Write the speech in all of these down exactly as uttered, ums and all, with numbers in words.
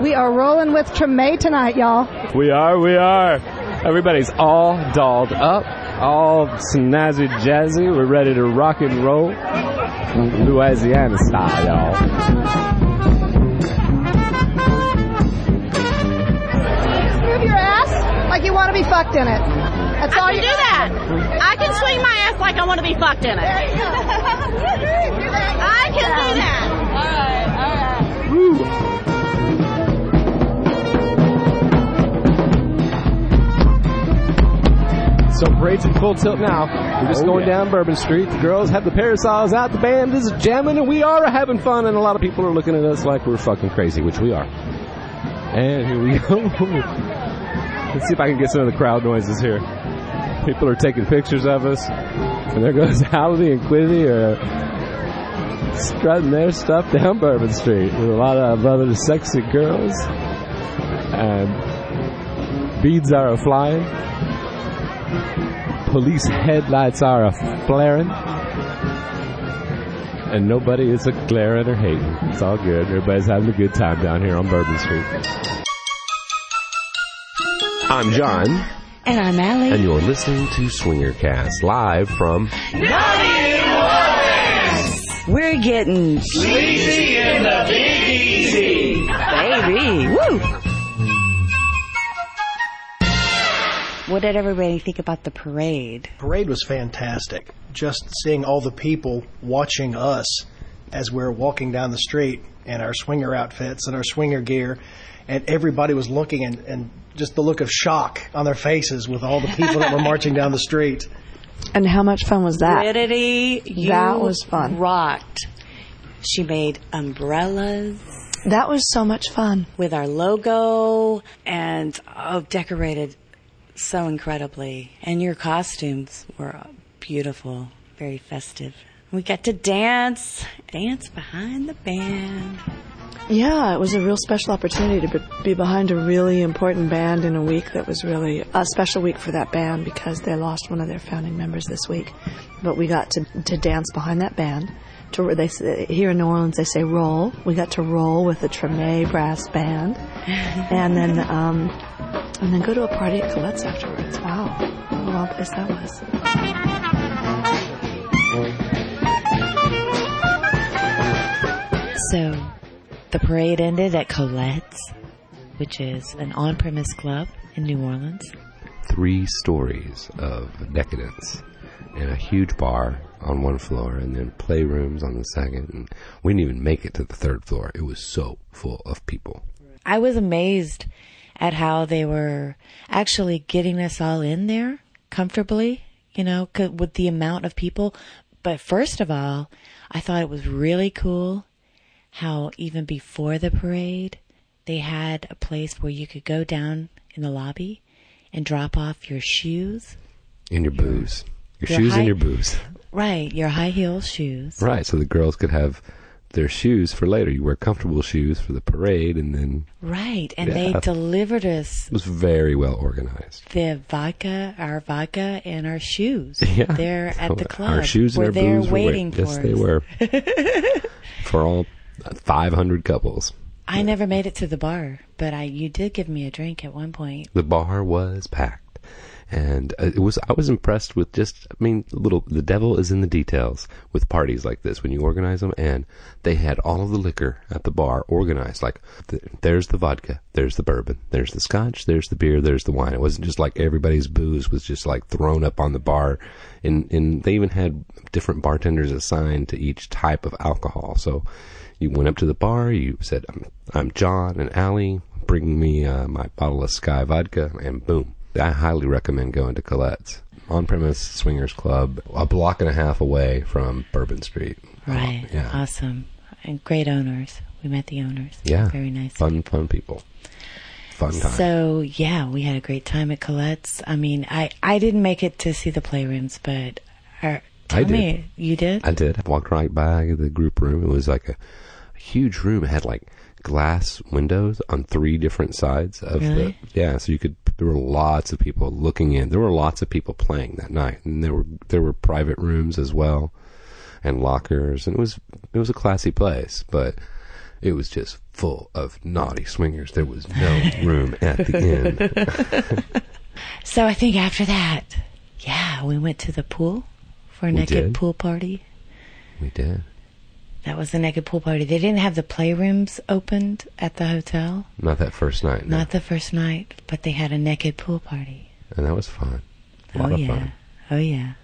We are rolling with Treme tonight, y'all. We are, we are. Everybody's all dolled up, all snazzy jazzy. We're ready to rock and roll. Louisiana style, y'all. Move your ass like you want to be fucked in it. That's all I can you do that. I can swing my ass like I want to be fucked in it. I can do that. All right, all right. Woo. So parade's in full tilt now. We're just oh, going yeah. down Bourbon Street. The girls have the parasols out. The band is jamming, and we are having fun. And a lot of people are looking at us like we're fucking crazy, which we are. And here we go. Let's see if I can get some of the crowd noises here. People are taking pictures of us. And there goes Holiday and Quiddity are strutting their stuff down Bourbon Street with a lot of other sexy girls. And beads are a-flying. Police headlights are a-flaring. And nobody is a-glaring or hating. It's all good. Everybody's having a good time down here on Bourbon Street. I'm John. And I'm Allie. And you're listening to Swingercast, live from Naughty New Orleans! We're getting sleazy in the Big Easy! Baby! Woo! What did everybody think about the parade? Parade was fantastic. Just seeing all the people watching us as we're walking down the street in our swinger outfits and our swinger gear, and everybody was looking and, and just the look of shock on their faces with all the people that were marching down the street. And how much fun was that? Quiddity, you that was fun. Rocked. She made umbrellas. That was so much fun. With our logo and oh, decorated so incredibly. And your costumes were beautiful, very festive. We got to dance, dance behind the band. Yeah, it was a real special opportunity to be behind a really important band in a week that was really a special week for that band because they lost one of their founding members this week. But we got to to dance behind that band. To they here in New Orleans they say roll. We got to roll with the Treme brass band, and then um, and then go to a party at Colette's afterwards. Wow, what a wild place that was. So, the parade ended at Colette's, which is an on-premise club in New Orleans. Three stories of decadence and a huge bar on one floor and then playrooms on the second. And we didn't even make it to the third floor. It was so full of people. I was amazed at how they were actually getting us all in there comfortably, you know, with the amount of people. But first of all, I thought it was really cool how even before the parade, they had a place where you could go down in the lobby and drop off your shoes. And your booze. Your, your shoes high, and your booze. Right, your high heel shoes. Right, so the girls could have their shoes for later. You wear comfortable shoes for the parade and then... Right, and yeah. they delivered us... It was very well organized. The vodka, our vodka, and our shoes. Yeah. There at so the club. Our shoes and were our there booze waiting were for yes, us. Yes, they were. For all five hundred couples. I yeah. never made it to the bar, but I you did give me a drink at one point. The bar was packed. And it was, I was impressed with just, I mean, little, the devil is in the details with parties like this when you organize them. And they had all of the liquor at the bar organized. Like, the, there's the vodka, there's the bourbon, there's the scotch, there's the beer, there's the wine. It wasn't just like everybody's booze was just like thrown up on the bar. And, and they even had different bartenders assigned to each type of alcohol. So you went up to the bar, you said, I'm, I'm John and Allie, bring me uh, my bottle of Sky vodka, and boom. I highly recommend going to Colette's. On-premise swingers club, a block and a half away from Bourbon Street. Right. Oh, yeah. Awesome. And great owners. We met the owners. Yeah. Very nice. Fun, fun people. Fun time. So, yeah, we had a great time at Colette's. I mean, I, I didn't make it to see the playrooms, but uh, tell I did. me, you did? I did. I walked right by the group room. It was like a, a huge room. It had like glass windows on three different sides of really? the yeah so you could there were lots of people looking in. There were lots of people playing that night, and there were there were private rooms as well and lockers, and it was it was a classy place, but it was just full of naughty swingers. There was no room at the end. So I think after that, yeah, we went to the pool for a We naked did. pool party. We did. That was the naked pool party. They didn't have the playrooms opened at the hotel. Not that first night. No. Not the first night, but they had a naked pool party. And that was fun. A lot oh, of yeah. fun. Oh, yeah.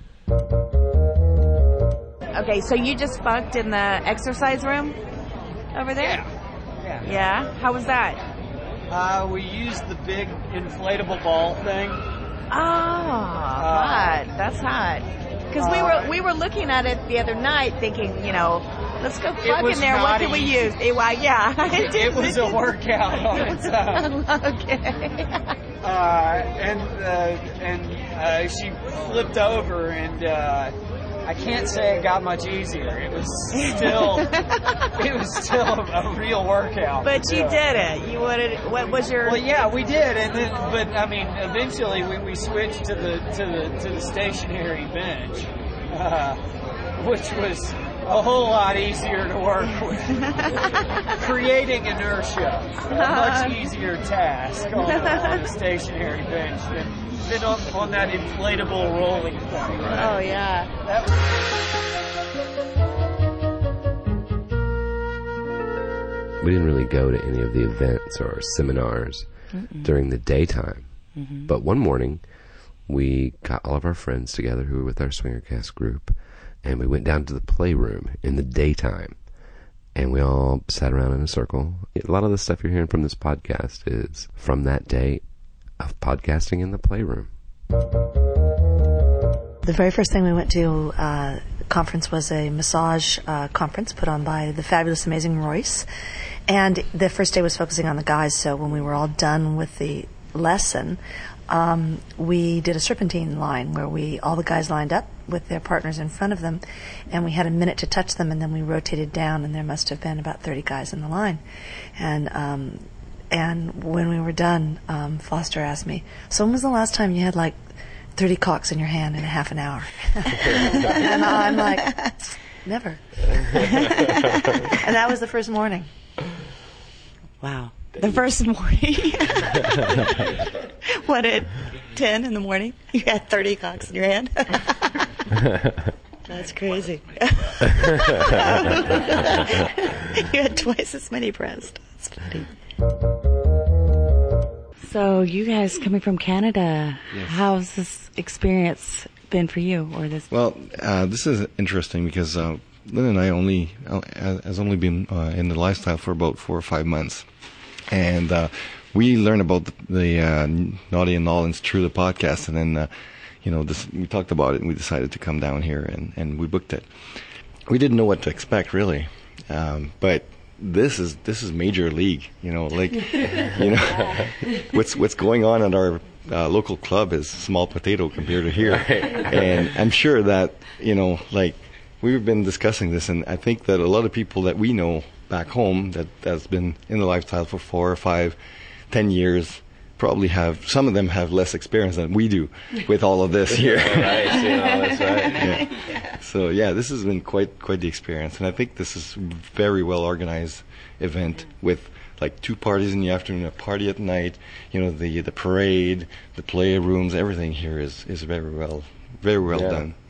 Okay, so you just fucked in the exercise room over there? Yeah. Yeah. Yeah? How was that? Uh, we used the big inflatable ball thing. Oh, hot. That's hot. Because we were we were looking at it the other night thinking, you know, let's go fuck was in there. What not can we easy. use? It, well, yeah. It, it was a workout on its own. Okay. Uh, and uh, and uh, she flipped over, and uh, I can't say it got much easier. It was still it was still a, a real workout. But you Yeah. did it. You wanted. What was your? Well, yeah, we did, and then, but I mean, eventually we, we switched to the to the to the stationary bench, uh, which was a whole lot easier to work with. Creating inertia, a much easier task on, on the stationary bench than, than on, on that inflatable rolling thing. Right? Oh yeah. We didn't really go to any of the events or seminars Mm-mm. during the daytime. Mm-hmm. But one morning, we got all of our friends together who were with our Swingercast group, and we went down to the playroom in the daytime. And we all sat around in a circle. A lot of the stuff you're hearing from this podcast is from that day of podcasting in the playroom. The very first thing we went to uh, conference was a massage uh, conference put on by the fabulous, amazing Royce. And the first day was focusing on the guys, so when we were all done with the lesson, um, we did a serpentine line where we all the guys lined up with their partners in front of them, and we had a minute to touch them, and then we rotated down, and there must have been about thirty guys in the line. And um, and when we were done, um, Foster asked me, so when was the last time you had like thirty cocks in your hand in a half an hour? And I'm like, never. And that was the first morning. Wow. The first morning. What, at ten in the morning? You had thirty cocks in your hand? That's crazy. You had twice as many breasts. That's funny. So you guys coming from Canada, Yes. how's this experience been for you? Or this? Well, uh, this is interesting because uh, Lynn and I only uh, has only been uh, in the lifestyle for about four or five months, and uh, we learned about the, the uh, Naughty and Nolans through the podcast, and then uh, you know this, we talked about it, and we decided to come down here, and, and we booked it. We didn't know what to expect really, um, but this is this is major league, you know, like you know what's what's going on at our uh, local club is small potato compared to here, and I'm sure that you know like. We've been discussing this, and I think that a lot of people that we know back home that that's been in the lifestyle for four or five, ten years, probably have, some of them have less experience than we do with all of this here. Right, you know, that's right. Yeah. So yeah, this has been quite quite the experience, and I think this is a very well organized event with like two parties in the afternoon, a party at night. You know, the the parade, the playrooms, everything here is is very well very well Yeah. done.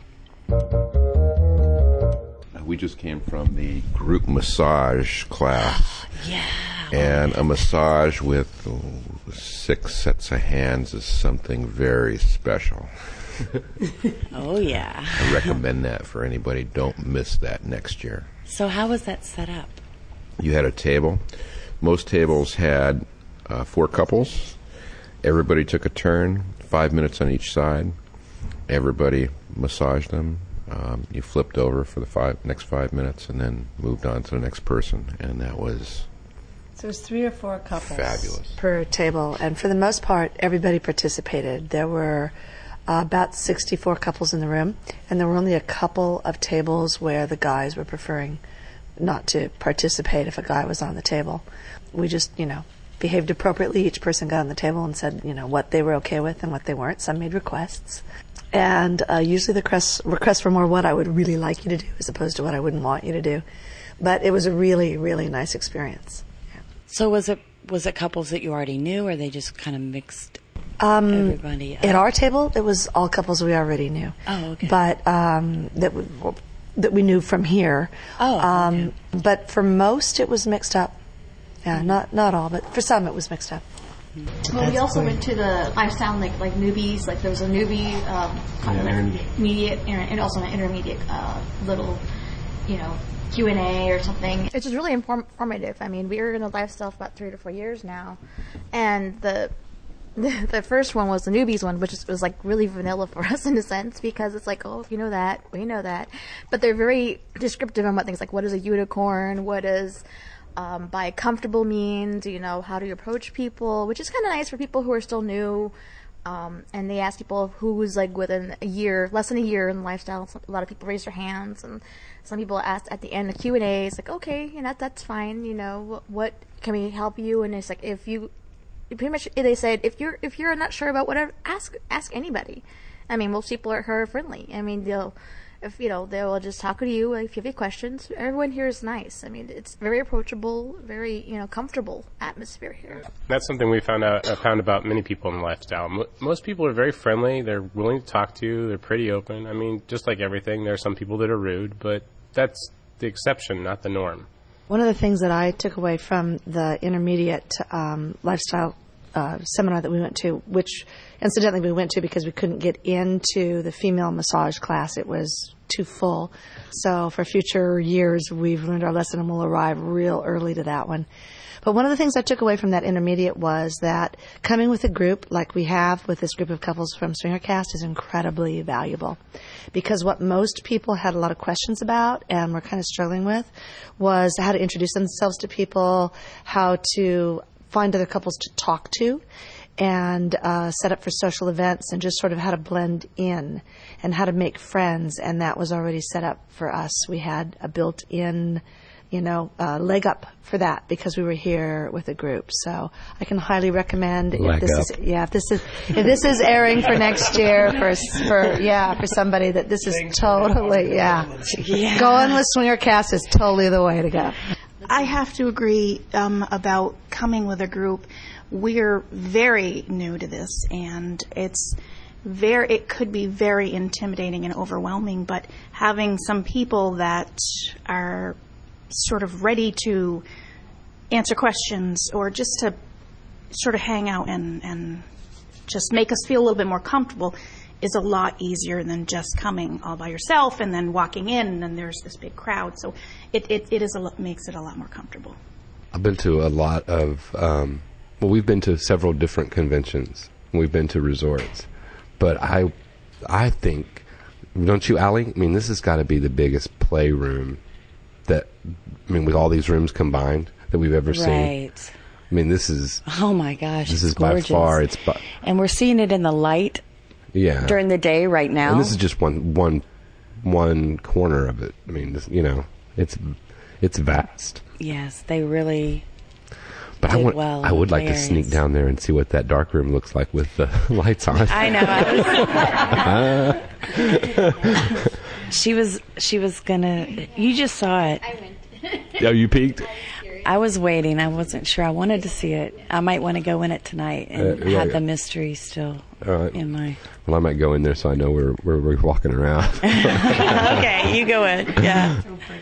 We just came from the group massage class. Yeah. And a massage with oh, six sets of hands is something very special. Oh, yeah. I recommend that for anybody. Don't miss that next year. So how was that set up? You had a table. Most tables had uh, four couples. Everybody took a turn, five minutes on each side. Everybody massaged them. Um, you flipped over for the five next five minutes and then moved on to the next person. And that was So it was three or four couples fabulous. per table, and for the most part, everybody participated. There were uh, about sixty-four couples in the room, and there were only a couple of tables where the guys were preferring not to participate if a guy was on the table. We just, you know, behaved appropriately. Each person got on the table and said, you know, what they were okay with and what they weren't. Some made requests. And uh, usually the requests, requests were more what I would really like you to do as opposed to what I wouldn't want you to do. But it was a really, really nice experience. So was it was it couples that you already knew, or they just kind of mixed Um, everybody up? At our table, it was all couples we already knew. Oh, okay. But um, that we, that we knew from here. Oh, um, okay. But for most, it was mixed up. Yeah, not not all, but for some, it was mixed up. Well, we also went to the lifestyle like like newbies. Like there was a newbie, um, kind of like intermediate, and also an intermediate uh, little, you know, Q and A or something. It's just really inform- informative. I mean, we were in the lifestyle for about three to four years now, and the the, the first one was the newbies one, which is, was like really vanilla for us in a sense, because it's like, oh, if you know that, we know that, but they're very descriptive about things like what is a unicorn, what is um, by comfortable means, you know, how do you approach people, which is kind of nice for people who are still new. Um, and they asked people who was like within a year, less than a year in the lifestyle. So a lot of people raised their hands, and some people asked at the end of Q and A, it's like, okay, you know, that's fine. You know, what, what can we help you? And it's like, if you, pretty much, they said, if you're if you're not sure about whatever, ask ask anybody. I mean, most people are, are friendly. I mean, they'll, if you know, they'll just talk to you if you have any questions. Everyone here is nice. I mean, it's very approachable, very you know comfortable atmosphere here. That's something we found out uh, found about many people in the lifestyle. Mo- most people are very friendly. They're willing to talk to you. They're pretty open. I mean, just like everything, there are some people that are rude, but that's the exception, not the norm. One of the things that I took away from the intermediate um, lifestyle uh, seminar that we went to, which incidentally we went to because we couldn't get into the female massage class. It was too full. So for future years, we've learned our lesson and we'll arrive real early to that one. But one of the things I took away from that intermediate was that coming with a group like we have with this group of couples from SwingerCast is incredibly valuable. Because what most people had a lot of questions about and were kind of struggling with was how to introduce themselves to people, how to find other couples to talk to, and uh, set up for social events, and just sort of how to blend in and how to make friends. And that was already set up for us. We had a built-in, you know, uh, leg up for that because we were here with a group. So I can highly recommend if Leg this up. is yeah if this is if this is airing for next year for for yeah for somebody that this is totally yeah, Yeah. going with SwingerCast is totally the way to go. I have to agree um, about coming with a group. We're very new to this, and it's very. It could be very intimidating and overwhelming. But having some people that are sort of ready to answer questions, or just to sort of hang out and and just make us feel a little bit more comfortable, is a lot easier than just coming all by yourself and then walking in and then there's this big crowd. So it it, it is a lot, makes it a lot more comfortable. I've been to a lot of, um, well, we've been to several different conventions. We've been to resorts. But I I think, don't you, Allie? I mean, this has got to be the biggest playroom that, I mean, with all these rooms combined that we've ever seen. Right. I mean, this is, Oh my gosh, this it's is by gorgeous. far, it's by, And we're seeing it in the light yeah. during the day right now. And this is just one one one corner of it. I mean, this, you know, it's it's vast. Yes, they really But did I want, well. I would like to Very sneak down there and see what that dark room looks like with the lights on. I know. I was, she was she was gonna. You just saw it. I went. Oh, you peeked? I was waiting. I wasn't sure. I wanted to see it. I might want to go in it tonight and Uh, yeah, have yeah. the mystery still All right. in my. Well, I might go in there so I know where where we're walking around. Okay, you go in. Yeah.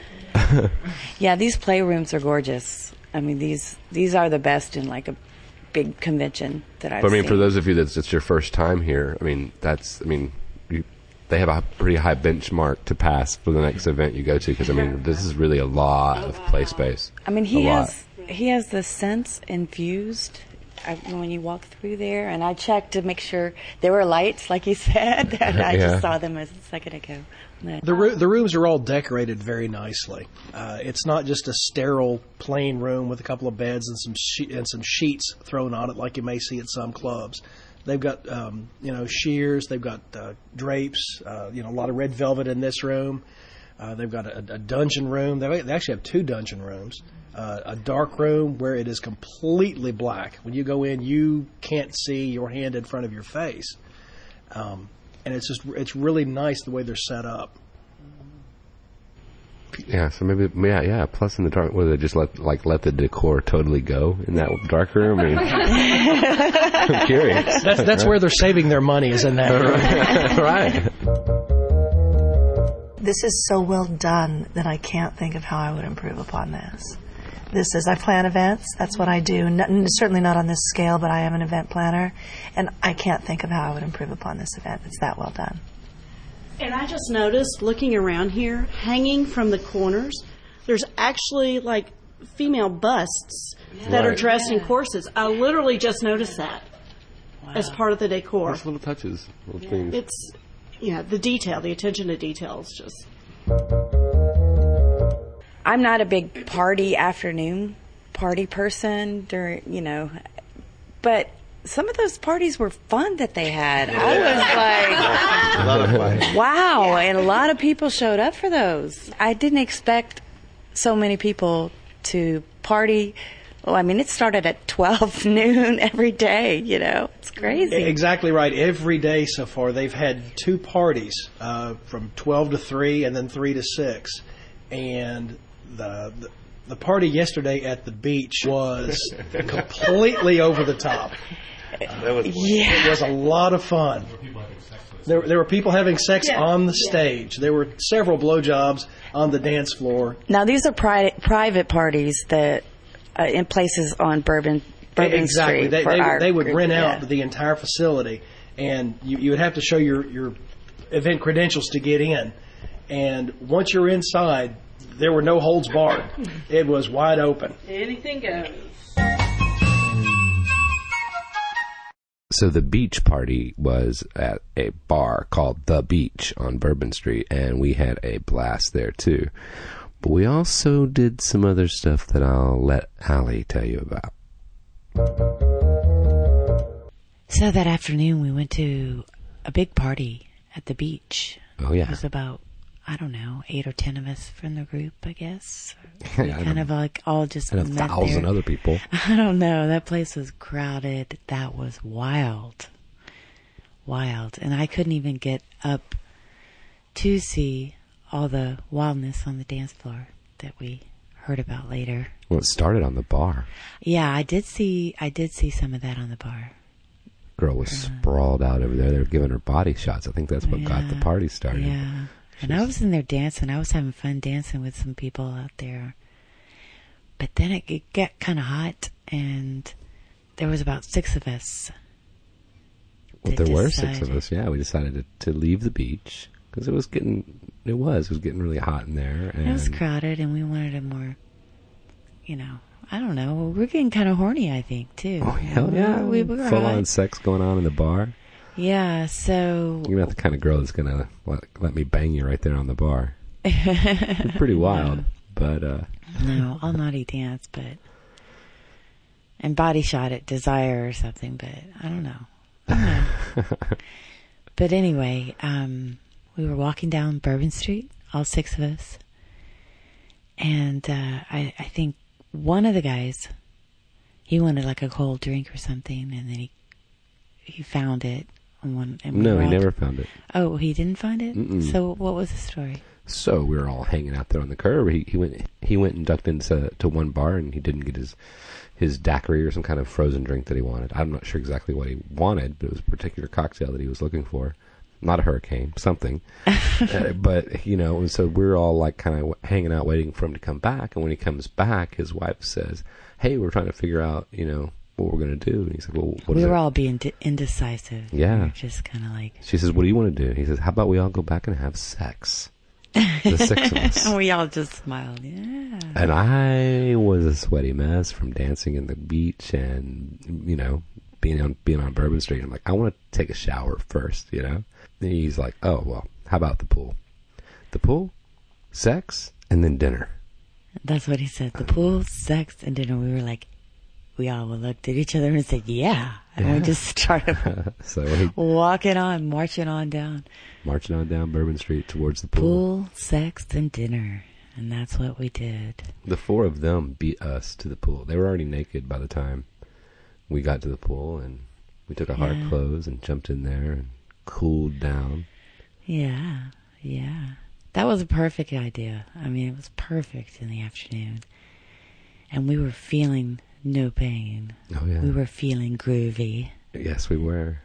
Yeah, these playrooms are gorgeous. I mean, these these are the best in like a big convention that I've But I mean, seen. for those of you that's it's your first time here, I mean, that's, I mean, you, they have a pretty high benchmark to pass for the next event you go to, because I mean, this is really a lot of play space. I mean, he A lot. has he has the sense infused I, when you walk through there, and I checked to make sure there were lights, like you said, and I Yeah. just saw them a second ago. But- The roo- the rooms are all decorated very nicely. Uh, it's not just a sterile, plain room with a couple of beds and some she- and some sheets thrown on it, like you may see at some clubs. They've got um, you know shears. They've got uh, drapes. Uh, you know, a lot of red velvet in this room. Uh, they've got a, a dungeon room. They, they actually have two dungeon rooms. Uh, a dark room where it is completely black. When you go in, you can't see your hand in front of your face. Um, and it's just it's really nice the way they're set up. Yeah, so maybe, yeah, yeah. Plus in the dark, whether they just let, like, let the decor totally go in that dark room. I mean, I'm curious. That's, that's where they're saving their money, is in that. Right. This is so well done that I can't think of how I would improve upon this. This is, I plan events, that's what I do. N- certainly not on this scale, but I am an event planner, and I can't think of how I would improve upon this event. It's that well done. And I just noticed, looking around here, hanging from the corners, there's actually like female busts that Right. are dressed Yeah. in corsets. I literally just noticed that as part of the decor. Just little touches, little things. It's, yeah, the detail, the attention to detail is just... I'm not a big party afternoon party person during, you know, but some of those parties were fun that they had. I was like, A lot of fun. wow, and a lot of people showed up for those. I didn't expect so many people to party. Well, I mean, it started at twelve noon every day, you know. It's crazy. Exactly right. Every day so far, they've had two parties uh, from twelve to three and then three to six. And the, the the party yesterday at the beach was completely over the top. That was Yeah. It was a lot of fun. There, there were people having sex Yeah. on the stage. There were several blowjobs on the dance floor. Now, these are pri- private parties that uh, in places on Bourbon Bourbon Exactly. Street. They, for they, our they would group, rent yeah. out the entire facility, and you, you would have to show your, your event credentials to get in. And once you're inside, there were no holds barred. It was wide open. Anything goes. So the beach party was at a bar called The Beach on Bourbon Street, and we had a blast there too. But we also did some other stuff that I'll let Allie tell you about. So that afternoon we went to a big party at the beach. Oh, yeah. It was about, I don't know, eight or ten of us from the group, I guess. Yeah, We I kind know. of like all just And a met thousand there. other people. I don't know. That place was crowded. That was wild. Wild. And I couldn't even get up to see all the wildness on the dance floor that we heard about later. Well, it started on the bar. Yeah, I did see I did see some of that on the bar. Girl was sprawled out over there. They were giving her body shots. I think that's what got the Yeah, party started. Yeah. And I was in there dancing. I was having fun dancing with some people out there. But then it, it got kind of hot, and there was about six of us. Well, that there were six of decided- us. Yeah, we decided to, to leave the beach because it was getting it was it was getting really hot in there. And It was crowded, and we wanted a more, you know, I don't know. We're getting kind of horny, I think, too. oh hell yeah, We, we were full hot. on sex going on in the bar. Yeah, so You're not the kind of girl that's gonna let, let me bang you right there on the bar. You're pretty wild, but uh, no, I'll naughty dance, but and body shot at Desire or something, but I don't know. I don't know. But anyway, um, we were walking down Bourbon Street, all six of us, and uh, I, I think one of the guys, he wanted like a cold drink or something, and then he he found it. On one, and we no, were he all- never found it. Oh, he didn't find it. Mm-mm. So what was the story? So we were all hanging out there on the curb. He, he went he went and ducked into to one bar, and he didn't get his his daiquiri or some kind of frozen drink that he wanted. I'm not sure exactly what he wanted, but it was a particular cocktail that he was looking for. Not a hurricane, something. uh, but, you know, and so we're all like kind of hanging out waiting for him to come back. And when he comes back, his wife says, hey, we're trying to figure out, you know, what we're going to do. And he said, well, what we is were it? all being d- indecisive. Yeah. We were just kind of like. She says, what do you want to do? He says, how about we all go back and have sex? The six of us. And we all just smiled. Yeah. And I was a sweaty mess from dancing in the beach and, you know, being on being on Bourbon Street. I'm like, I want to take a shower first, you know? And he's like, oh, well, how about the pool? The pool, sex, and then dinner. That's what he said. The pool, sex, and dinner. We were like, we all looked at each other and said, yeah. And Yeah. we just started So he walking on, marching on down. marching on down Bourbon Street towards the pool. Pool, sex, and dinner. And that's what we did. The four of them beat us to the pool. They were already naked by the time we got to the pool, and we took our hard Yeah. clothes and jumped in there and cooled down. Yeah, yeah. that was a perfect idea. I mean, it was perfect in the afternoon. And we were feeling no pain. Oh, yeah. We were feeling groovy. Yes, we were.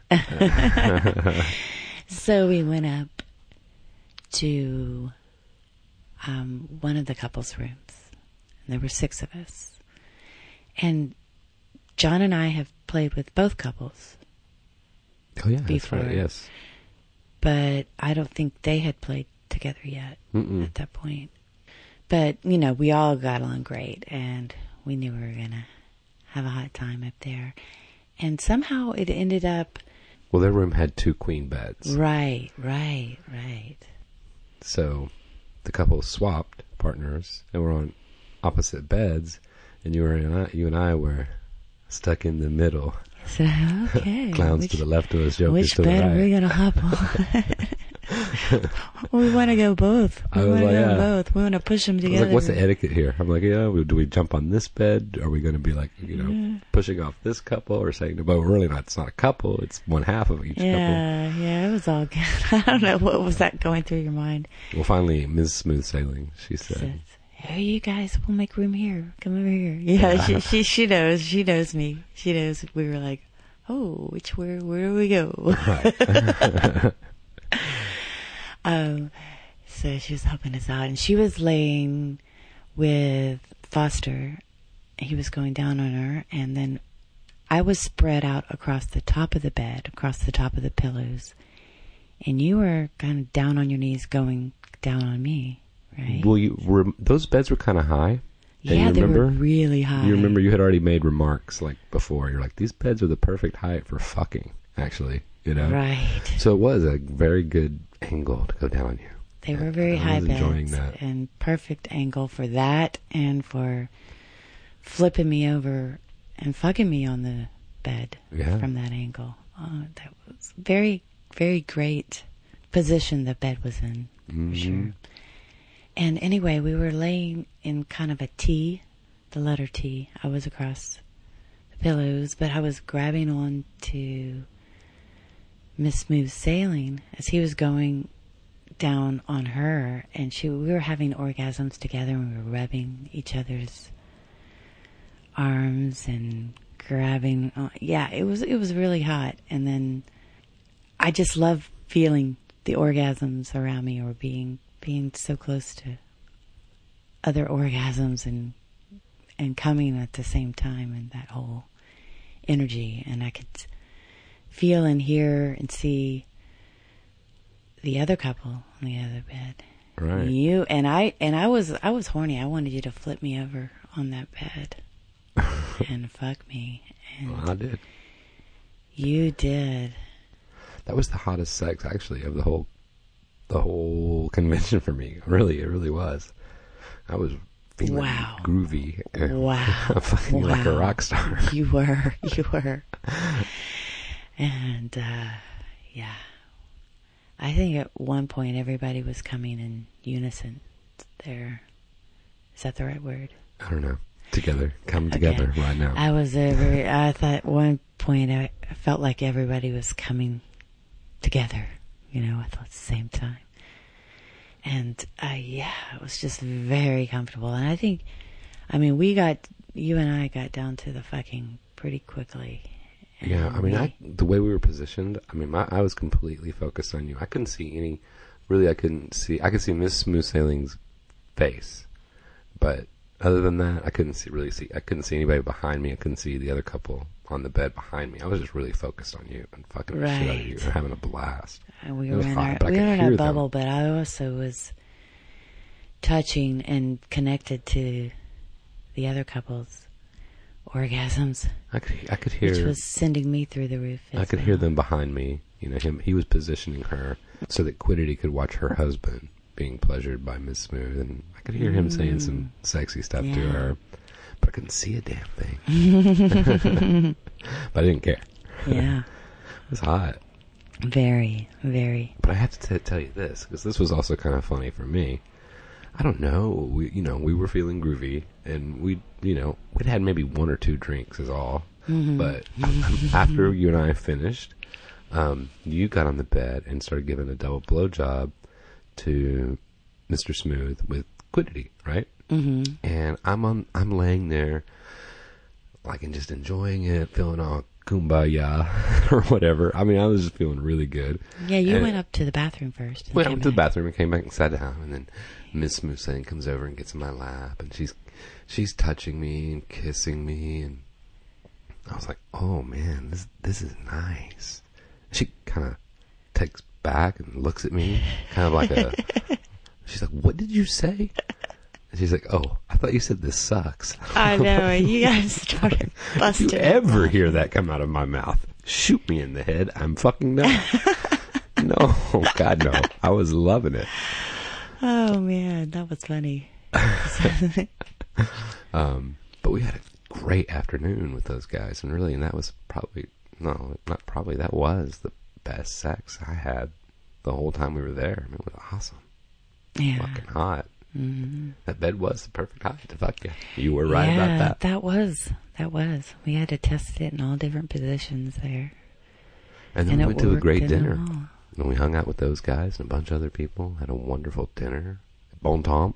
So we went up to um, one of the couples' rooms. And there were six of us. And John and I have played with both couples. Oh, yeah, before, that's right, yes. But I don't think they had played together yet Mm-mm. at that point. But, you know, we all got along great, and we knew we were going to have a hot time up there. And somehow it ended up... Well, their room had two queen beds. Right, right, right. So the couple swapped partners and were on opposite beds, and you were and I, you and I were stuck in the middle. So, okay. Clowns which, to the left of us, jokers which to the bed right. are we going to hop on? We want to go both. We I was want to like, go yeah. both. We want to push them I was together. like, what's the etiquette here? I'm like, yeah, we- do we jump on this bed? Are we going to be like, you know, Yeah. pushing off this couple or saying, no, but we're really not, it's not a couple, it's one half of each Yeah, yeah, it was all good. I don't know what was that going through your mind. couple. Well, finally, Miz Smooth Sailing, she said, Hey, you guys, we'll make room here. Come over here. Yeah, she, she she knows. She knows me. She knows. We were like, oh, which where where do we go? Right. um, so she was helping us out, and she was laying with Foster. He was going down on her, and then I was spread out across the top of the bed, across the top of the pillows, and you were kind of down on your knees, going down on me, right? Well, you were, those beds were kind of high. And Yeah, you they remember, were really high. You remember you had already made remarks like before. You're like, these beds are the perfect height for fucking, actually, you know? Right. So it was a very good angle to go down on you. They were very I high was enjoying beds that. and perfect angle for that and for flipping me over and fucking me on the bed Yeah. from that angle. Oh, that was very, very great position the bed was in, Mhm. for sure. And anyway, we were laying in kind of a T, the letter T. I was across the pillows, but I was grabbing on to Miss Smooth Sailing as he was going down on her, and she we were having orgasms together, and we were rubbing each other's arms and grabbing on. Yeah, it was it was really hot. And then I just love feeling the orgasms around me, or being being so close to other orgasms and and coming at the same time, and that whole energy. And I could feel and hear and see the other couple on the other bed. Right. You and I and I was I was horny. I wanted you to flip me over on that bed and fuck me. And Well, I did. you did. That was the hottest sex, actually, of the whole the whole convention for me. Really, it really was. I was feeling Wow. groovy. Wow. Fucking like a Wow. rock star. You were. You were. And, uh, yeah. I think at one point everybody was coming in unison there. Is that the right word? I don't know. Together. Come Okay. together right now. I was over, I thought at one point I I felt like everybody was coming together, you know, at the same time. And, uh, yeah, it was just very comfortable. And I think, I mean, we got, you and I got down to the fucking pretty quickly. Yeah, I And mean, we- I, the way we were positioned, I mean, my, I was completely focused on you. I couldn't see any, really, I couldn't see, I could see Miss Smooth Sailing's face, but other than that, I couldn't see, really see, I couldn't see anybody behind me. I couldn't see the other couple on the bed behind me. I was just really focused on you and fucking the shit out of you and having a blast. And we It were was in fun, our, but I we could were in hear our them. bubble, but I also was touching and connected to the other couple's orgasms. I could, I could hear, Which was sending me through the roof. I as could well. hear them behind me. You know, him, he was positioning her so that Quiddity could watch her husband being pleasured by Miss Smooth, and I could hear him saying some sexy stuff to Yeah. her, but I couldn't see a damn thing. But I didn't care. Yeah. It was hot. Very, very. But I have to t- tell you this, because this was also kind of funny for me. I don't know. We, you know, we were feeling groovy, and we, you know, we'd had maybe one or two drinks is all. Mhm. But after you and I finished, um, you got on the bed and started giving a double blowjob to Mister Smooth with Quiddity, right? Mm-hmm. And I'm on, I'm laying there, like, and just enjoying it, feeling all kumbaya or whatever. I mean, I was just feeling really good. Yeah, you and went up to the bathroom first. Went up to the bathroom and came back and sat down, and then Miss Smoothsane comes over and gets in my lap, and she's she's touching me and kissing me, and I was like, oh man, this this is nice. She kind of takes back and looks at me, kind of like a. She's like, what did you say? And she's like, oh, I thought you said this sucks. I know. You guys started busting. If you ever hear that come out of my mouth, shoot me in the head. I'm fucking done. No, God, no. I was loving it. Oh, man. That was funny. um, but we had a great afternoon with those guys. And really, and that was probably, no, not probably, that was the best sex I had the whole time we were there. I mean, it was awesome. Yeah. Fucking hot. Mm-hmm. That bed was the perfect height to fuck you. You were right yeah, about that. That was. That was. We had to test it in all different positions there. And then and we went to a great in dinner. And we hung out with those guys and a bunch of other people. Had a wonderful dinner. Bon temps.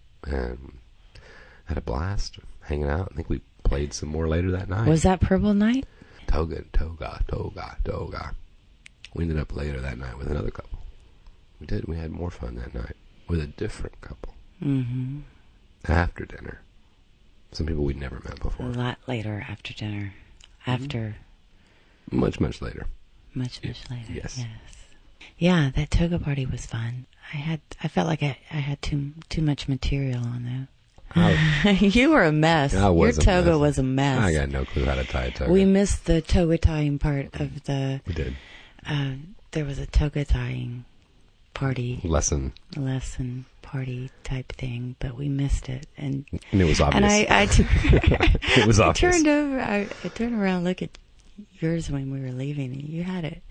And had a blast hanging out. I think we played some more later that night. Was that Purple Night? Toga, toga, toga, toga. We ended up later that night with another couple. We did. We had more fun that night with a different couple. Mm-hmm. After dinner. Some people we'd never met before. A lot later after dinner. After. Mm-hmm. Much, much later. Much, much later. Yes. Yes. Yeah, that toga party was fun. I had, I felt like I, I had too too much material on that. You were a mess. I was Your a toga mess. was a mess. I got no clue how to tie a toga. We missed the toga tying part of the. We did. Uh, there was a toga tying party lesson lesson party type thing, but we missed it, and and it was obvious. And I, I t- it was I obvious. turned over, I, I turned around, look at yours when we were leaving, and you had it.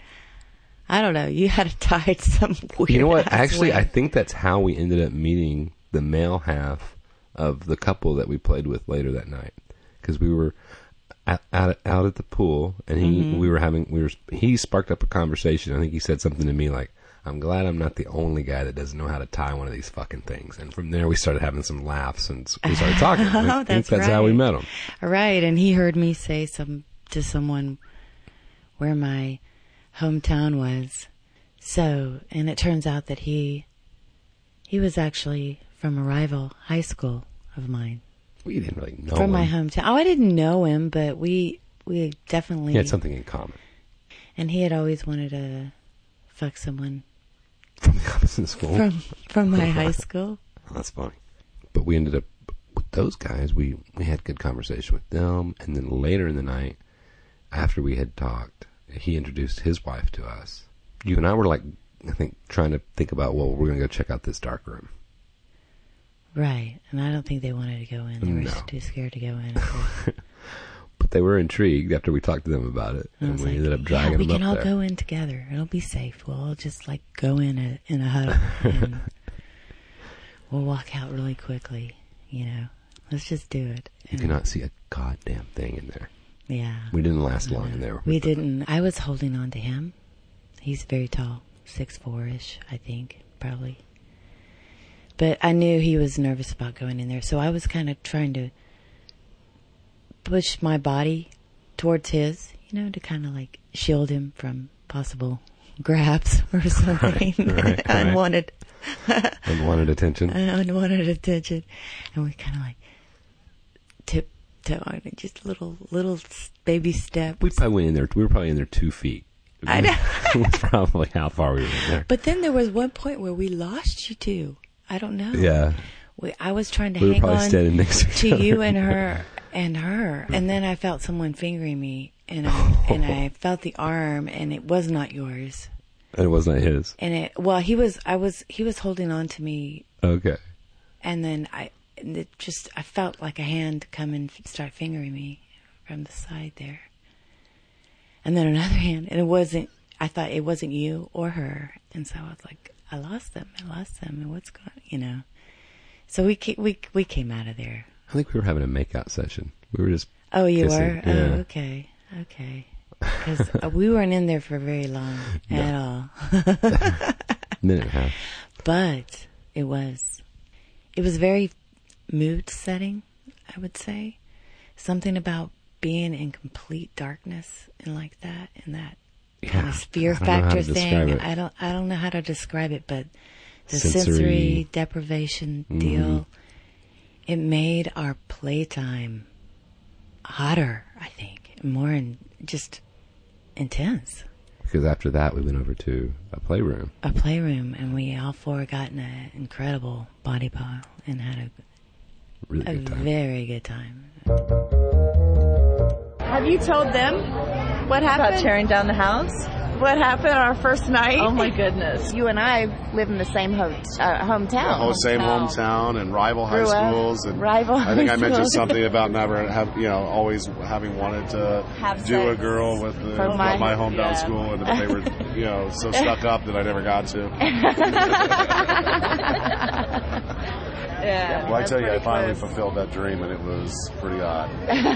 I don't know. You had it tied some weird. You know what? ass Actually, way. I think that's how we ended up meeting the male half of the couple that we played with later that night, because we were out, out out at the pool, and he Mhm. we were having we were he sparked up a conversation. I think he said something to me like, I'm glad I'm not the only guy that doesn't know how to tie one of these fucking things. And from there, we started having some laughs and s- we started talking. Oh, I think that's that's how we right. met him. Right, and he heard me say some to someone where my hometown was. So, and it turns out that he he was actually from a rival high school of mine. We didn't really know from him. my hometown. Oh, I didn't know him, but we we definitely He had something in common. And he had always wanted to fuck someone From the opposite school? from from my high school. Oh, that's funny. But we ended up with those guys. We we had good conversation with them, and then later in the night, after we had talked, he introduced his wife to us. You and I were like, I think, trying to think about, well, we're going to go check out this dark room. Right, and I don't think they wanted to go in. They were No. too scared to go in. But they were intrigued after we talked to them about it, I and was we like, ended up yeah, dragging we them can up all there. go in together. It'll be safe. We'll all just like go in a in a huddle, and we'll walk out really quickly. You know, let's just do it. You And- cannot see a goddamn thing in there. Yeah. We didn't last long in there. We didn't. I was holding on to him. He's very tall, six four ish, I think, probably. But I knew he was nervous about going in there, so I was kind of trying to push my body towards his, you know, to kind of like shield him from possible grabs or something. Right, right, right. Unwanted. Unwanted attention. Unwanted attention. And we kind of like tiptoe on it, just little, little s- baby steps. We probably went in there. We were probably in there two feet. I know. That's probably how far we were in there. But then there was one point where we lost you two. I don't know. Yeah. We, I was trying to We were hang probably on standing next to each you other. and her and her, and then I felt someone fingering me, and I, and I felt the arm, and it was not yours. And it was not his. And it well, he was. I was. He was holding on to me, Okay. and then I and it just I felt like a hand come and start fingering me from the side there, and then another hand, and it wasn't. I thought it wasn't you or her, and so I was like, I lost them. I lost them, and what's going, you know? So we ca- we we came out of there. I think we were having a makeout session. We were just. Oh, you kissing. were? Yeah. Oh, okay, okay. Because uh, we weren't in there for very long at all. Minute and a half. But It was. It was very mood setting, I would say. Something about being in complete darkness and like that, and that Yeah, kind of fear I don't know how factor to describe thing. it. I don't. I don't know how to describe it, but the Sensory- sensory, deprivation Mhm. deal. It made our playtime hotter, I think, more in, just intense. Because after that, we went over to a playroom. A playroom, and we all four got in an incredible body pile and had a, Really a good time. very good time. Have you told them what happened? About tearing down the house? What happened on our first night? Oh my goodness. You and I live in the same ho- uh, hometown. Yeah, whole same hometown and rival high Grew up, schools. And rival I think high I mentioned schools. something about never have, you know, always having wanted to Have do a sex girl with the, from my- my, hometown yeah. school, and they were, you know, so stuck up that I never got to. Yeah. Well, I that's tell you, I pretty finally close. fulfilled that dream, and it was pretty odd.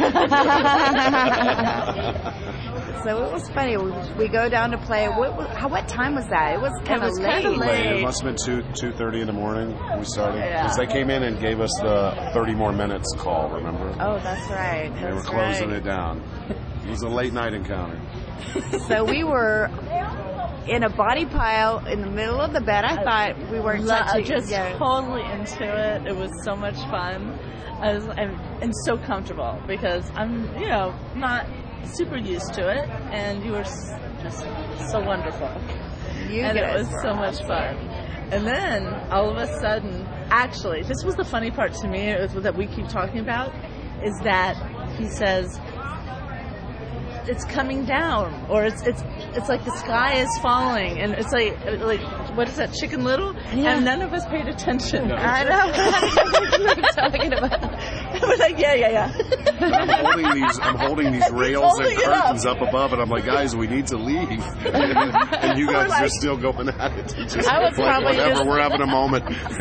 So it was funny. We, we go down to play. What, was- how, what time was that? It was kind of was late. kinda Late. It must have been two two thirty in the morning. We started Yeah. because they came in and gave us the thirty more minutes call. Remember? Oh, that's right. They were That's closing right. it down. It was a late night encounter. So we were in a body pile in the middle of the bed. I thought we weren't Lo- touching. just yeah. totally into it. It was so much fun. I was I'm, and so comfortable because I'm, you know, not super used to it, and you were s- just so wonderful. You and it guys was were so much fun. And then all of a sudden, actually, this was the funny part to me is that we keep talking about, is that he says it's coming down, or it's it's it's like the sky is falling, and it's like like what is that, Chicken Little? Yeah. And none of us paid attention. No. I know. We were talking about. We're like, yeah, yeah, yeah. I'm holding these. I'm holding these rails and holding it up. curtains up. above, and I'm like, guys, we need to leave. And you guys like- are still going at it. Just I was like, probably whatever. just- We're having a moment.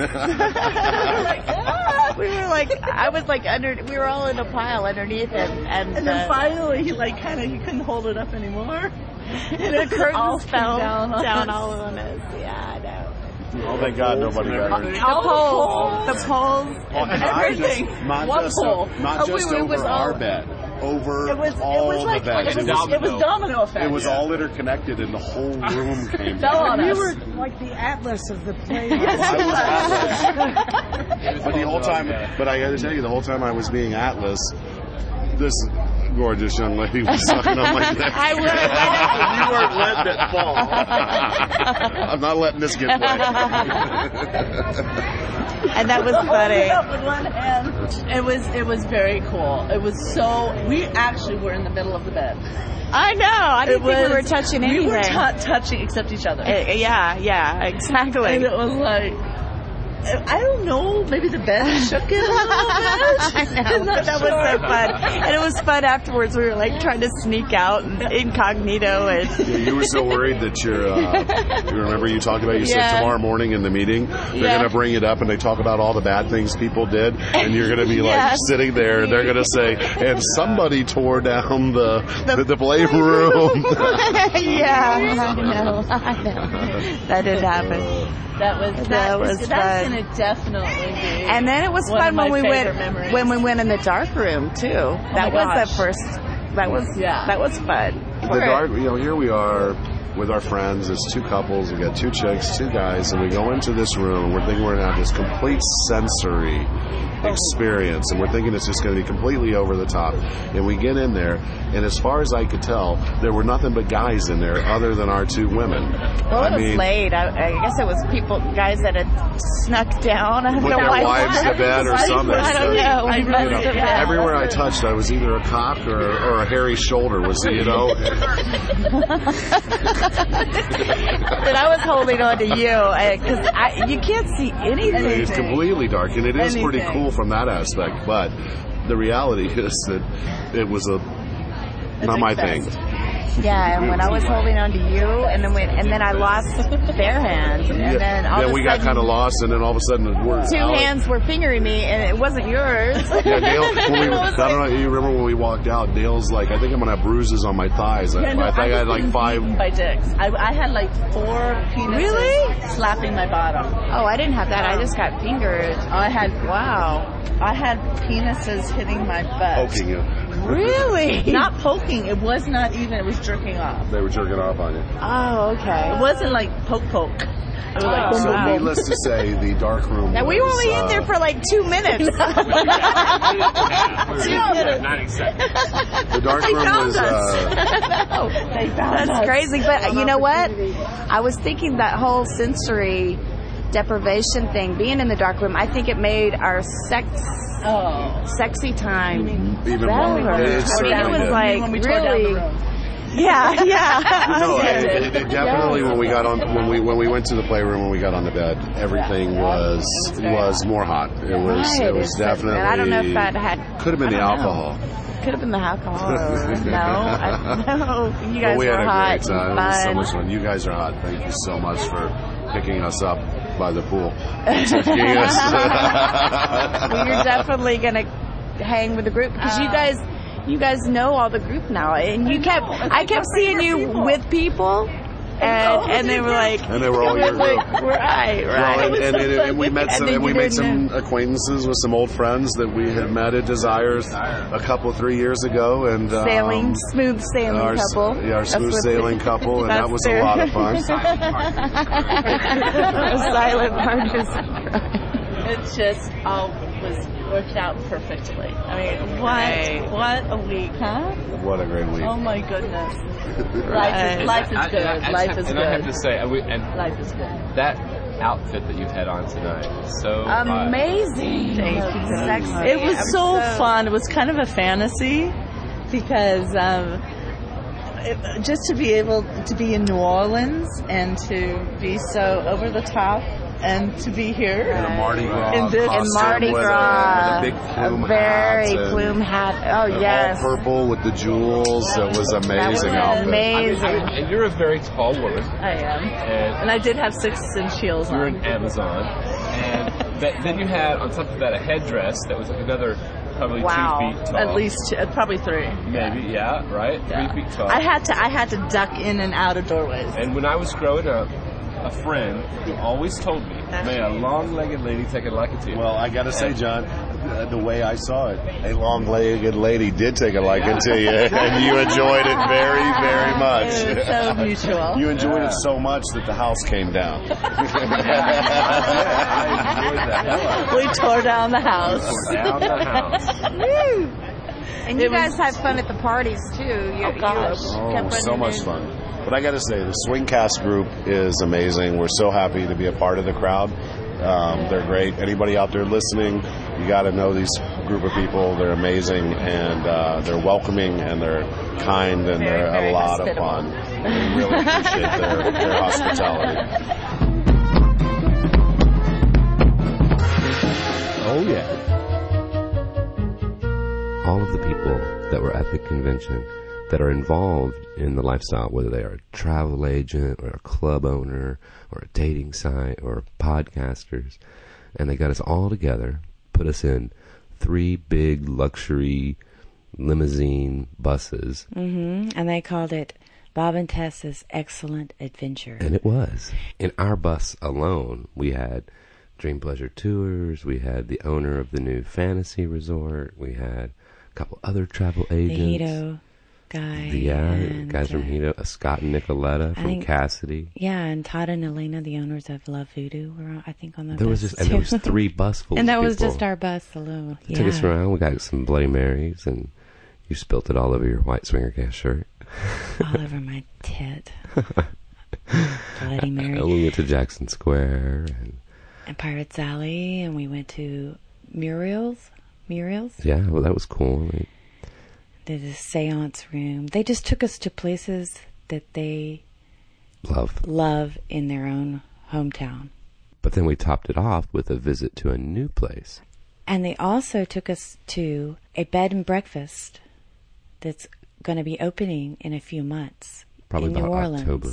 We were like, I was like under. We were all in a pile underneath him, and, And then uh, finally, he like kind of he couldn't hold it up anymore. and the curtains all fell down down, on us. all on us. Yeah, I know. Oh, thank God nobody got hurt. The poles, the poles, Oh, and not everything. just, not One just, pole. not Oh, just wait, wait, it over was all- our bed, over It was all it was like the beds. it was, it was domino effect. It was all interconnected, and the whole room came Fell down. on You us. were like the Atlas of the play. But the whole time, but I got to tell you, the whole time I was being Atlas, this gorgeous young lady was sucking on my neck. I would You weren't letting it fall. I'm not letting this get wet. And that was Hold funny. it up with one hand. It was it was very cool. It was so. We actually were in the middle of the bed. I know. I didn't It think we was- were touching anything. We were not touching except each other. Uh, yeah, yeah, exactly. And it was like, I don't know, maybe the bed shook it a little bit. I know, but that was so fun. And it was fun afterwards. We were like trying to sneak out and incognito. And Yeah, you were so worried that you're. Uh, you remember you talked about. You Yeah. said tomorrow morning in the meeting they're Yeah. going to bring it up and they talk about all the bad things people did, and you're going to be like Yes. sitting there and they're going to say, and somebody tore down the the, the playroom. yeah, I know, I know. That did happen. That was That that, was is, fun. That's gonna definitely be. And then it was one fun of my when we went favorite memories. when we went in the dark room too. that my was gosh. the first. That was Yeah. That was fun. The dark, you know, here we are with our friends. It's two couples. We got two chicks, two guys, and we go into this room and we're thinking we're gonna have this complete sensory experience, and we're thinking it's just going to be completely over the top. And we get in there, and as far as I could tell, there were nothing but guys in there other than our two women. Well, I it was mean, late. I, I guess it was people, guys that had snuck down. I don't Put know their why. wives to bed or something. I don't know. You I must know, have been. everywhere I touched, I was either a cock or, or a hairy shoulder. Was you know? That I was holding on to you because you can't see anything. It's completely dark, and it is pretty Anything. cool from that aspect. But the reality is that it was a not my thing. Yeah, and when I was holding on to you, and then when, and then I lost their hands, and Yeah. then all then of a we sudden, got kind of lost, and then all of a sudden, we're two Alex- hands were fingering me, and it wasn't yours. Yeah, Dale. When we, I was I don't know. You remember when we walked out? Dale's like, I think I'm gonna have bruises on my thighs. I, Yeah, no, I think I, was had like being five. beaten by dicks. I, I had like four penises Really? slapping my bottom. Oh, I didn't have that. I just got fingered. I had wow. I had penises hitting my butt. Poking you. Really? Not poking. It was not even. It was jerking off. They were jerking off on you. Oh, okay. It wasn't like poke poke. It was like boom, So boom, boom. needless to say, the dark room. Now, we were was, only uh, in there for like two minutes. Not accepted. The dark They room found was. us. Uh, No, they found That's crazy. But you know what? I was thinking that whole sensory deprivation thing, being in the dark room, I think it made our sex, oh. sexy time even more. better. It I mean, it was did. like When we tore down really. the room. Yeah, yeah. No, Yeah. it, it, it definitely when we got on when we when we went to the playroom when we got on the bed, everything was was more hot. It was Right, it was it's definitely. different. I don't know if that had. Could have been the I don't know. alcohol. Could have been the alcohol. Or, no, I, no. You guys But we were had a hot. great time. It was so fun. much fun. You guys are hot. Thank you so much for picking us up by the pool. Taking us. Well, you're definitely gonna hang with the group because you guys, you guys know all the group now, and you kept, I kept seeing you with people, and and they were like, And they were all your group. right, No, right. and, and, and, and we met And some, then and we you made didn't some acquaintances with some old friends that we had met at Desires a couple, three years ago, and um, Sailing, smooth sailing our, couple. Yeah, our That's smooth what- sailing couple, and that that's was their- a lot of fun. Silent partners. It just all was worked out perfectly. I mean, what Right. what a week, huh? What a great week! Oh my goodness. Right. Life is life is I- good. and I- I just Life have- is and I have to good. say, and we, and Life is good. that outfit that you had on tonight is so hot. Amazing. Thank you. Sexy. It was I'm so fun. It was kind of a fantasy because um, it, just to be able to be in New Orleans and to be so over the top and to be here In a Mardi Gras in this costume In Mardi with, Gras, a, with a big plume a very hat and plume hat. Oh all yes, purple with the jewels. It was an amazing outfit. amazing. I mean, and you're a very tall woman. I am. And And I did have six inch heels you're on. an Amazon. And that, then you had, on top of that, a headdress that was like another probably Wow. two feet tall. At least two, uh, probably three. Maybe, yeah, right? Yeah. Three feet tall. I had to I had to duck in and out of doorways. And when I was growing up, a friend who always told me, may a long-legged lady take a liking to you. Well, I got to say, John, uh, the way I saw it, a long-legged lady did take a liking to you, and you enjoyed it very, very much. It was so mutual. You enjoyed it so much that the house came down. We tore down the house. Tore down the house. Woo. And you It guys was- had fun at the parties too. You, Oh, gosh. You Oh, kept so running much in. fun. But I got to say, the Swingcast group is amazing. We're so happy to be a part of the crowd. Um, they're great. Anybody out there listening, you got to know these group of people. They're amazing, and uh, they're welcoming, and they're kind, and Very, they're very a lot hospitable. of fun. We really appreciate their, their hospitality. Oh, yeah. All of the people that were at the convention that are involved in the lifestyle, whether they are a travel agent or a club owner or a dating site or podcasters, and they got us all together, put us in three big luxury limousine buses. hmm And they called it Bob and Tessa's Excellent Adventure. And it was. In our bus alone, we had Dream Pleasure Tours, we had the owner of the new Fantasy Resort, we had a couple other travel The agents. Hito guy. The, yeah, and, guys from uh, Hito, uh, Scott and Nicoletta I from think- Cassidy. Yeah, and Todd and Elena, the owners of Love Voodoo, were I think on the There bus was just, and there was too. three busfuls and that of was people. just our bus alone. They yeah. took us around. We got some Bloody Marys, and you spilt it all over your white swinger cast shirt. all over my tit. Bloody Mary. And we went to Jackson Square, and And Pirates Alley, and we went to Muriel's. Muriel's? yeah, well, that was cool. I mean, There's a seance room. They just took us to places that they love. love in their own hometown. But then we topped it off with a visit to a new place. And they also took us to a bed and breakfast that's going to be opening in a few months. Probably in about New Orleans. October.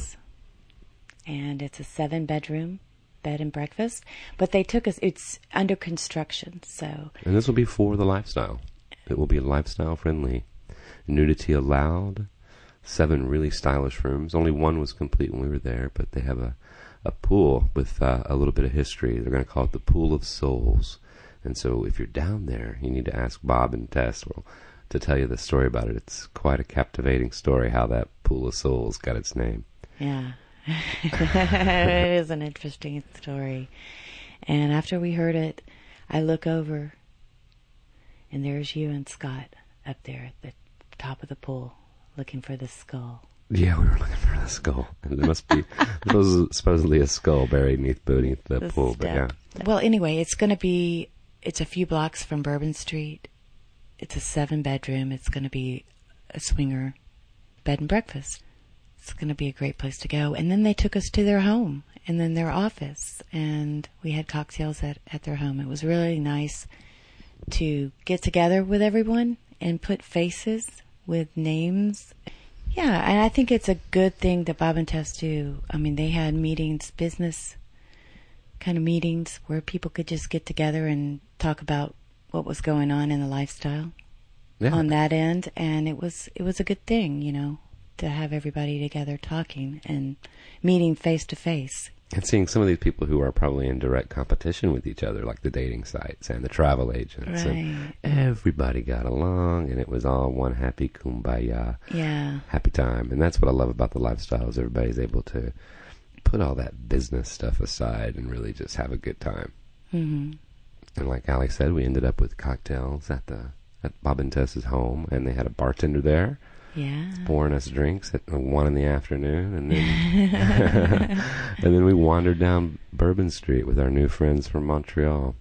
And it's a seven bedroom bed and breakfast. But they took us, it's under construction, so. And this will be for the lifestyle. It will be lifestyle friendly. Nudity allowed. Seven really stylish rooms. Only one was complete when we were there, but they have a, a pool with uh, a little bit of history. They're going to call it the Pool of Souls. And so if you're down there, you need to ask Bob and Tess well, to tell you the story about it. It's quite a captivating story how that Pool of Souls got its name. Yeah. It is an interesting story. And after we heard it, I look over, and there's you and Scott up there at the top of the pool looking for the skull. Yeah, we were looking for the skull. And there must be there was supposedly a skull buried beneath, beneath the, the pool. But yeah. Well, anyway, it's going to be, it's a few blocks from Bourbon Street. It's a seven bedroom. It's going to be a swinger bed and breakfast. It's going to be a great place to go. And then they took us to their home and then their office. And we had cocktails at, at their home. It was really nice to get together with everyone and put faces with names. Yeah, and I think it's a good thing that Bob and Tess do. I mean, they had meetings, business kind of meetings where people could just get together and talk about what was going on in the lifestyle yeah. on that end. And it was it was a good thing, you know, to have everybody together talking and meeting face to face. And seeing some of these people who are probably in direct competition with each other, like the dating sites and the travel agents. Right. And everybody got along, and it was all one happy kumbaya, yeah. happy time. And that's what I love about the lifestyle is everybody's able to put all that business stuff aside and really just have a good time. Mm-hmm. And like Ali said, we ended up with cocktails at the at Bob and Tess's home, and they had a bartender there. Yeah. Pouring us drinks at one in the afternoon, and then and then we wandered down Bourbon Street with our new friends from Montreal.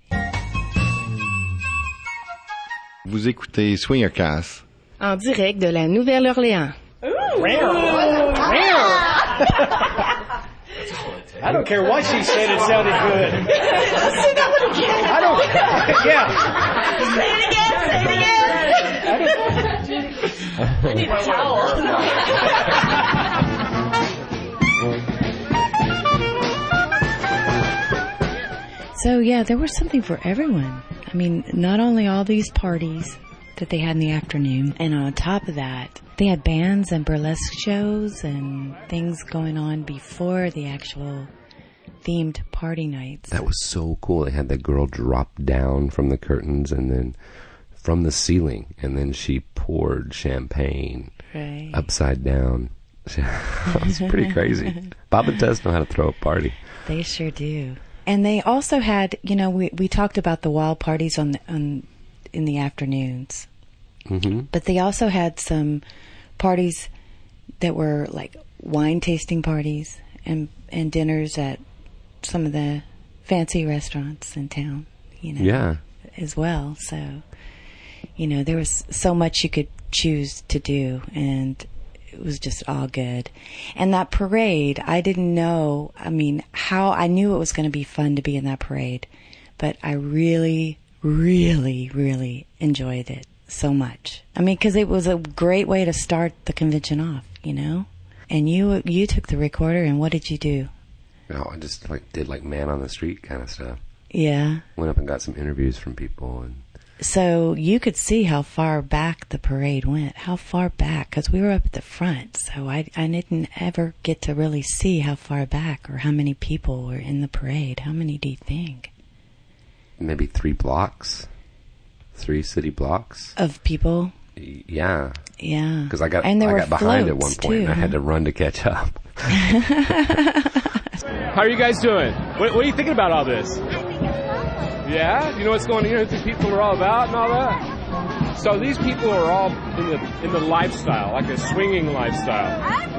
Vous écoutez Swingercast. En direct de la Nouvelle-Orléans. I don't care what she said, it sounded good. Say that one again. I don't. Yeah. Say it again. Say it again. I need a towel. So yeah, there was something for everyone. I mean, not only all these parties that they had in the afternoon, and on top of that, they had bands and burlesque shows and things going on before the actual themed party nights. That was so cool. They had that girl drop down from the curtains and then from the ceiling, and then she poured champagne right. upside down. It's pretty crazy. Bob and Tess know how to throw a party. They sure do. And they also had, you know, we we talked about the wild parties on the, on in the afternoons. Mm-hmm. But they also had some parties that were like wine tasting parties and and dinners at some of the fancy restaurants in town, you know. Yeah. As well. So, you know, there was so much you could choose to do, and it was just all good. And that parade, I didn't know, I mean, how, I knew it was going to be fun to be in that parade, but I really, really, really enjoyed it so much. I mean, because it was a great way to start the convention off, you know? And you you took the recorder, and what did you do? No, I just like did like man on the street kind of stuff. Yeah. Went up and got some interviews from people. And so you could see how far back the parade went. How far back? Because we were up at the front, so I, I didn't ever get to really see how far back or how many people were in the parade. How many do you think? Maybe three blocks. Three city blocks. Of people? Yeah. Yeah. Because I got, and there I were got behind at one floats, point, too, and I huh? had to run to catch up. How are you guys doing? What, what are you thinking about all this? Yeah? You know what's going on? You know what these people are all about and all that? So these people are all in the in the lifestyle, like a swinging lifestyle.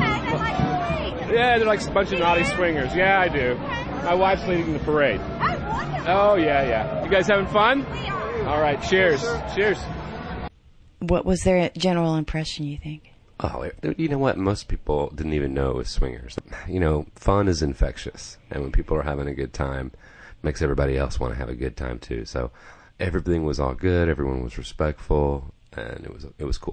Yeah, they're like a bunch of naughty swingers. Yeah, I do. My wife's leading the parade. Oh, yeah, yeah. You guys having fun? All right, cheers. Cheers. What was their general impression, you think? Oh, you know what? Most people didn't even know it was swingers. You know, fun is infectious. And when people are having a good time, it makes everybody else want to have a good time too. So everything was all good. Everyone was respectful. And it was it was cool.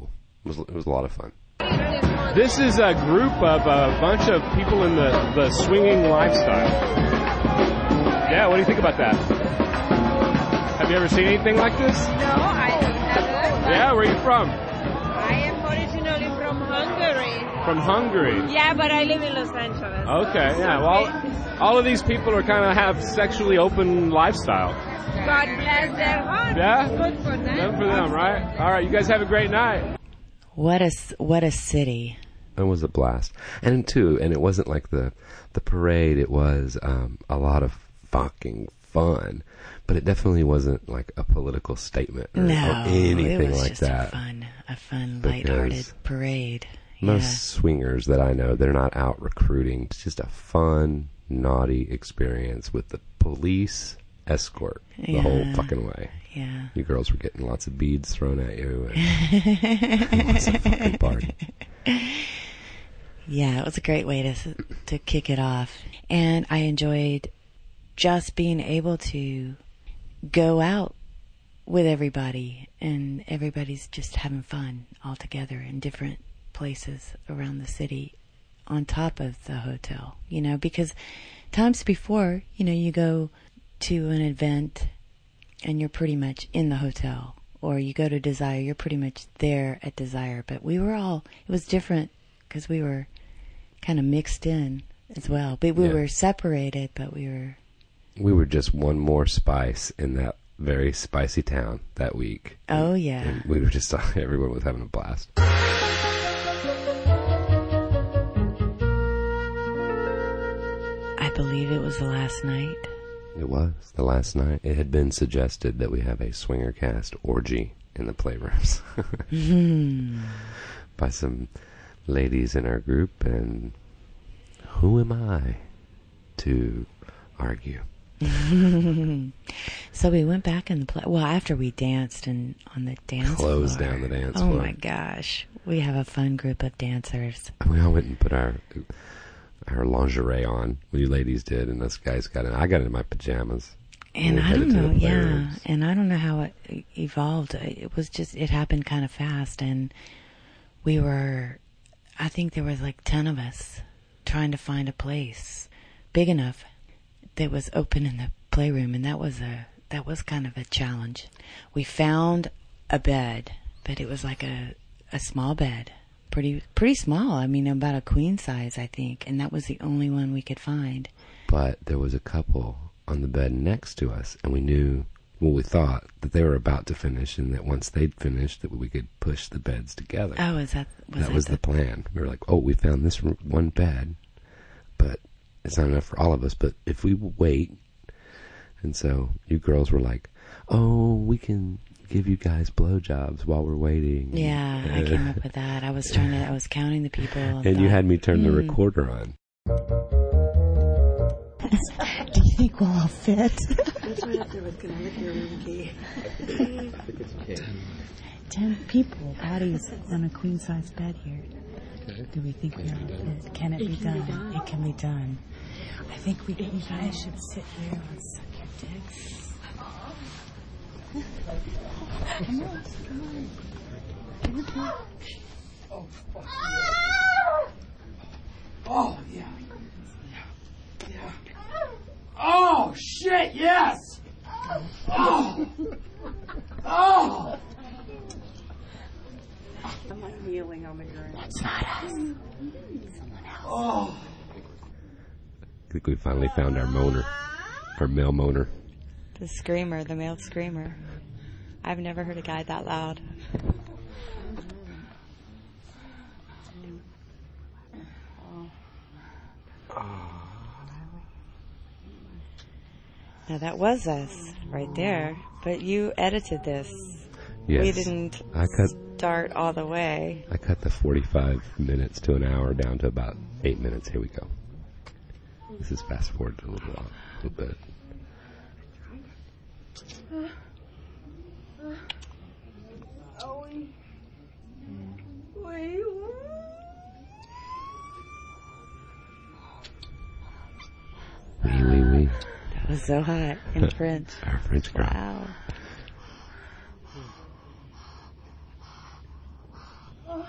was it was a lot of fun. This is a group of a bunch of people in the, the swinging lifestyle. Yeah, what do you think about that? Have you ever seen anything like this? No, I haven't. Yeah, where are you from? I am originally from Hungary. From Hungary. Yeah, but I live in Los Angeles. Okay, yeah. Well, all of these people are kind of have sexually open lifestyle. God bless their heart. Yeah? Good for them. Good for them, right? All right, you guys have a great night. What a, what a city. It was a blast. And too, and it wasn't like the, the parade, it was um, a lot of fucking fun. But it definitely wasn't like a political statement or, no, or anything it was like just that. A fun, a fun, Because lighthearted parade. Most yeah. swingers that I know, they're not out recruiting. It's just a fun, naughty experience with the police escort the yeah. whole fucking way. Yeah. You girls were getting lots of beads thrown at you. And it was a fucking party. Yeah, it was a great way to to kick it off. And I enjoyed just being able to go out with everybody, and everybody's just having fun all together in different places around the city on top of the hotel, you know, because times before, you know, you go to an event and you're pretty much in the hotel, or you go to Desire, you're pretty much there at Desire. But we were all, it was different because we were kind of mixed in as well. But we yeah. were separated, but we were... We were just one more spice in that very spicy town that week. Oh, yeah. And we were just, everyone was having a blast. I believe it was the last night. It was the last night. It had been suggested that we have a swinger cast orgy in the playrooms mm. by some ladies in our group, and who am I to argue? So we went back in the play. Well, after we danced and on the dance Closed floor. down the dance oh floor. Oh my gosh, we have a fun group of dancers. We all went and put our our lingerie on. We ladies did, and us guys got in. I got in my pajamas. And I don't know, yeah. And I don't know how it evolved. It was just, it happened kind of fast, and we were, I think there was like ten of us trying to find a place big enough that was open in the playroom, and that was a that was kind of a challenge. We found a bed, but it was like a a small bed, pretty pretty small. I mean, about a queen size, I think, and that was the only one we could find. But there was a couple on the bed next to us, and we knew, well, we thought that they were about to finish, and that once they'd finished, that we could push the beds together. Oh, is that was that, that was the... the plan? We were like, oh, we found this one bed, but it's not enough for all of us, but if we wait. And so you girls were like, oh, we can give you guys blowjobs while we're waiting. Yeah, I came up with that. I was trying to, I was counting the people. And, and you thought, had me turn hmm. the recorder on. Do you think we'll all fit? That's right up there with can I look your room key? I think it's okay. Ten people, bodies on a queen size bed here. Okay. Do we think we are? Can it, it be, can done? be done? It can be done. I think we, you guys should sit here and suck your dicks. Come on, come on. Come on. Oh, fuck. Oh, yeah. Yeah. Yeah. Oh, shit, yes! Oh! Oh! I'm like kneeling on the ground. It's not us. Someone else. Oh. I think we finally found our moaner, our male moaner. The screamer, the male screamer. I've never heard a guy that loud. Now that was us right there, but you edited this. Yes. We didn't I cut, start all the way. I cut the forty-five minutes to an hour down to about eight minutes. Here we go. This is fast forward a little, a little bit. Wee, wee, wee. That was so hot in French. Our French girl. Wow.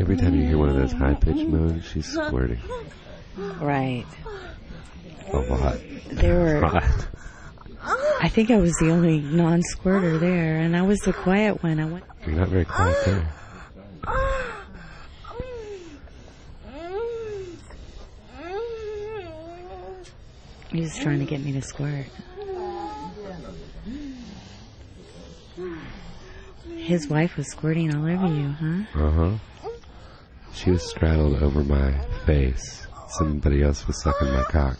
every time you hear one of those high-pitched moans, she's squirting. Right. A lot. There were... A lot. I think I was the only non-squirter there, and I was the quiet one. I went... You're not very quiet there. He was trying to get me to squirt. His wife was squirting all over you, huh? Uh-huh. She was straddled over my face. Somebody else was sucking my cock.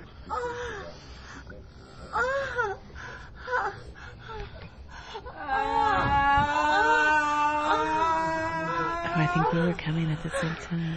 Oh, I think we were coming at the same time.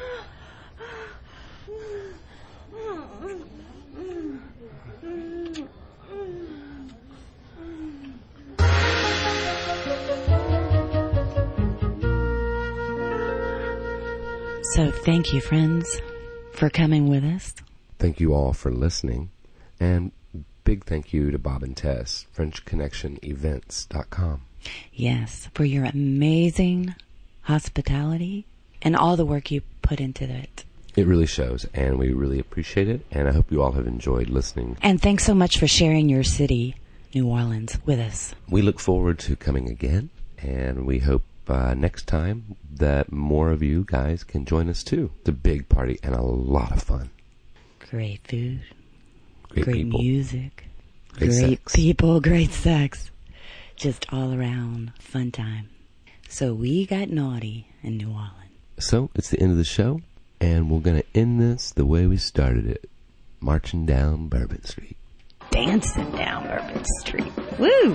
So thank you, friends, for coming with us. Thank you all for listening. And big thank you to Bob and Tess, French Connection Events dot com. Yes, for your amazing hospitality and all the work you put into it. It really shows, and we really appreciate it, and I hope you all have enjoyed listening. And thanks so much for sharing your city, New Orleans, with us. We look forward to coming again, and we hope uh, next time that more of you guys can join us too. It's a big party and a lot of fun. Great food. Great, great people. music. Great, great sex. people, great sex. Just all around fun time. So we got naughty in New Orleans. So it's the end of the show, and we're going to end this the way we started it. Marching down Bourbon Street. Dancing down Bourbon Street. Woo!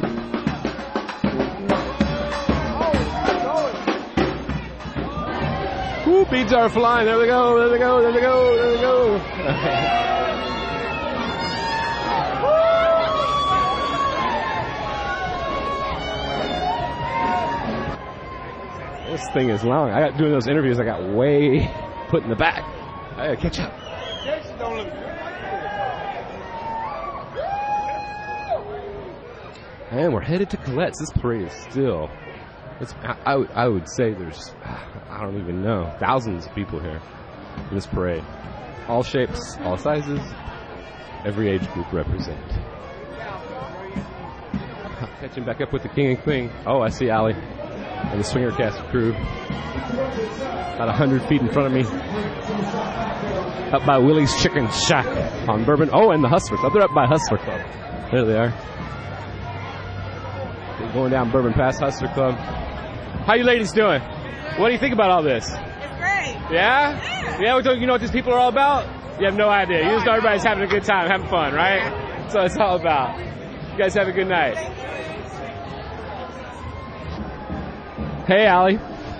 Woo, beads are flying. There they go, there they go, there they go, there they go. This thing is long. I got doing those interviews. I got way put in the back. I gotta catch up. And we're headed to Colette's. This parade is still. It's. I, I, would- I would say there's. I don't even know. Thousands of people here in this parade. All shapes, all sizes, every age group represented. Catching back up with the king and queen. Oh, I see Allie and the Swinger Cast crew. About a hundred feet in front of me. Up by Willie's Chicken Shack on Bourbon. Oh, and the Hustler Club. They're up by Hustler Club. There they are. They're going down Bourbon Pass Hustler Club. How you ladies doing? What do you think about all this? It's great. Yeah? Yeah, yeah well, you know what these people are all about? You have no idea. You just know everybody's having a good time, having fun, right? That's what it's all about. You guys have a good night. Hey, Allie.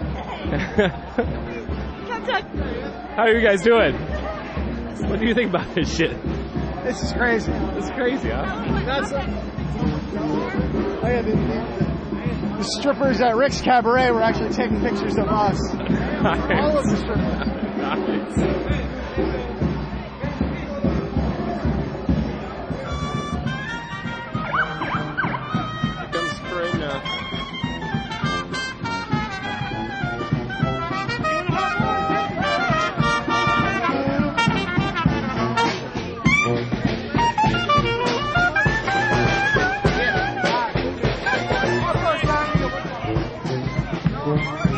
How are you guys doing? What do you think about this shit? This is crazy. It's crazy, huh? That's a, oh yeah, the, the, the strippers at Rick's Cabaret were actually taking pictures of us. Nice. All of the strippers. Nice. Here comes the parade now. Yeah.